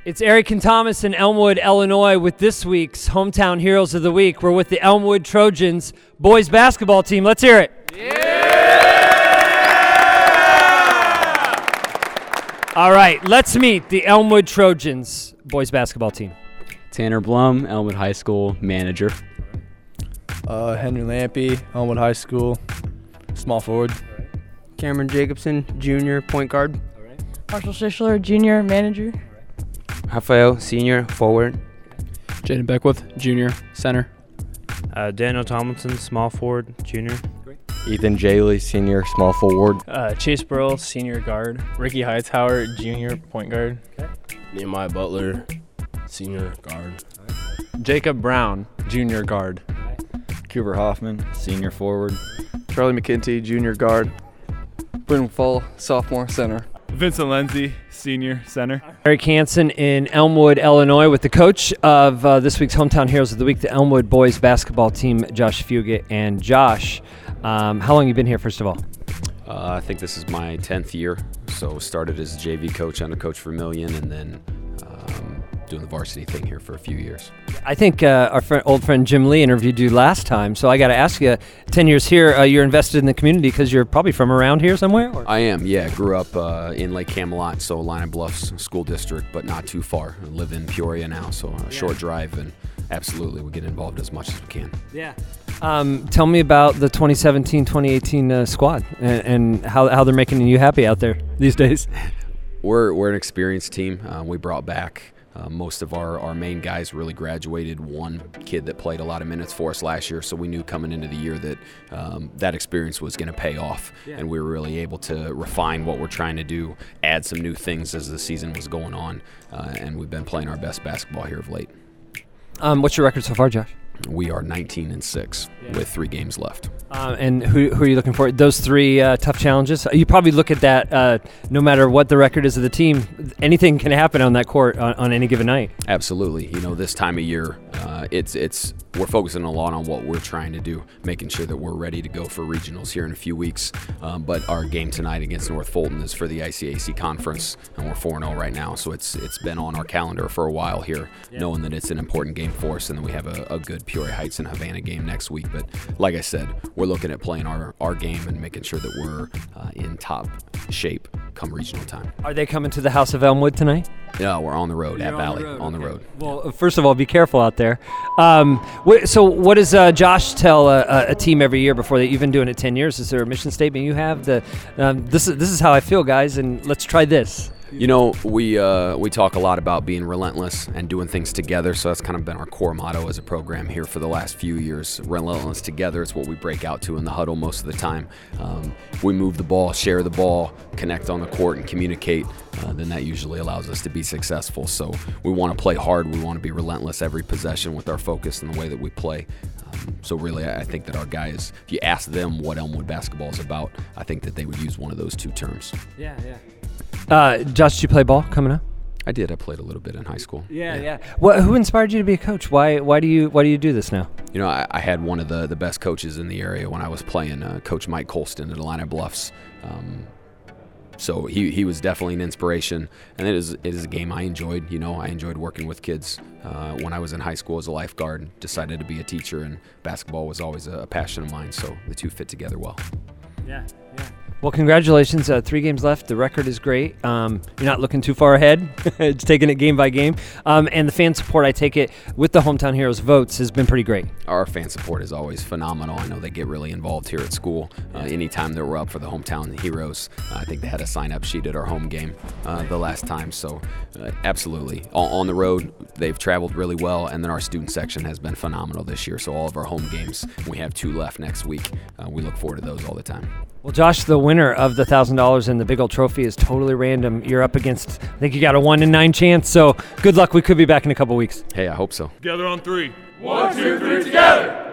It's Eric and Thomas in Elmwood, Illinois with this week's Hometown Heroes of the Week. We're with the Elmwood Trojans boys basketball team. Let's hear it. Yeah! All right, let's meet the Elmwood Trojans boys basketball team. Tanner Blum, Elmwood High School manager. Henry Lampy, Elmwood High School, small forward. Cameron Jacobson, junior, point guard. Marshall Schischler, junior, manager. Rafael, senior, forward. Jaden Beckwith, junior, center. Daniel Tomlinson, small forward, junior. Ethan Jaley, senior, small forward. Chase Burrell, senior guard. Ricky Hightower, junior, point guard. Nehemiah Butler, senior guard. Jacob Brown, junior guard. Cooper Hoffman, senior forward. Charlie McKenty, junior guard. Brendan Fall, sophomore, center. Vincent Lindsay, senior, center. Eric Hansen in Elmwood, Illinois with the coach of this week's Hometown Heroes of the Week, the Elmwood boys basketball team, Josh Fugit. And Josh, how long have you been here, first of all? I think this is my 10th year. So started as a JV coach under Coach Vermillion, and then doing the varsity thing here for a few years. I think our old friend Jim Lee interviewed you last time, so I got to ask you, 10 years here, you're invested in the community because you're probably from around here somewhere? Or? I am, yeah. Grew up in Lake Camelot, so Lion Bluffs School District, but not too far. I live in Peoria now, so a short drive, and absolutely we get involved as much as we can. Yeah. Tell me about the 2017-2018 squad and how they're making you happy out there these days. We're an experienced team. We brought back most of our main guys really graduated. One kid that played a lot of minutes for us last year, so we knew coming into the year that that experience was going to pay off, and we were really able to refine what we're trying to do, add some new things as the season was going on, and we've been playing our best basketball here of late. What's your record so far, Josh? We are 19-6 with 3 games left. And who are you looking for? Those 3 tough challenges? You probably look at that no matter what the record is of the team, anything can happen on that court on any given night. Absolutely. You know, this time of year, we're focusing a lot on what we're trying to do, making sure that we're ready to go for regionals here in a few weeks. But our game tonight against North Fulton is for the ICAC conference, and we're 4-0 right now. So it's been on our calendar for a while here, knowing that it's an important game for us, and then we have a good Peoria Heights and Havana game next week. But like I said, we're looking at playing our game and making sure that we're in top shape come regional time. Are they coming to the House of Elmwood tonight? No, we're on the road at Valley, on the road. Well, first of all, be careful out there. So what does Josh tell a team every year before you've been doing it 10 years? Is there a mission statement you have? This is how I feel, guys, and let's try this. You know, we talk a lot about being relentless and doing things together, so that's kind of been our core motto as a program here for the last few years. Relentless together is what we break out to in the huddle most of the time. We move the ball, share the ball, connect on the court, and communicate. Then that usually allows us to be successful. So we want to play hard. We want to be relentless every possession with our focus and the way that we play. So really, I think that our guys, if you ask them what Elmwood basketball is about, I think that they would use one of those 2 terms. Yeah. Josh, did you play ball coming up? I did. I played a little bit in high school. Yeah. Who inspired you to be a coach? Why do you do this now? You know, I had one of the best coaches in the area when I was playing, Coach Mike Colston at Lion Bluffs. So he was definitely an inspiration, and it is a game I enjoyed. You know, I enjoyed working with kids. When I was in high school as a lifeguard, decided to be a teacher, and basketball was always a passion of mine, so the 2 fit together well. Yeah. Well, congratulations. 3 games left. The record is great. You're not looking too far ahead. It's taking it game by game. And the fan support, I take it, with the Hometown Heroes votes has been pretty great. Our fan support is always phenomenal. I know they get really involved here at school. Anytime that we're up for the Hometown Heroes, I think they had a sign-up sheet at our home game the last time. So absolutely. On the road, they've traveled really well, and then our student section has been phenomenal this year. So all of our home games, we have 2 left next week. We look forward to those all the time. Well, Josh, the winner of the $1,000 and the big old trophy is totally random. You're up against, I think you got a 1 in 9 chance, so good luck. We could be back in a couple weeks. Hey, I hope so. Together on 3. 1, 2, 3, together.